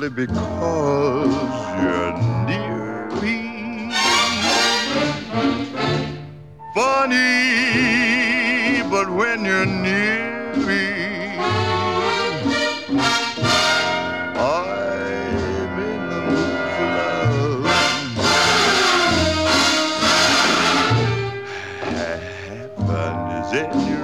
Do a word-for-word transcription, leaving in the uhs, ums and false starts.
simply because you're near me. Funny, but when you're near me, I'm in the mood for love. Heaven is in your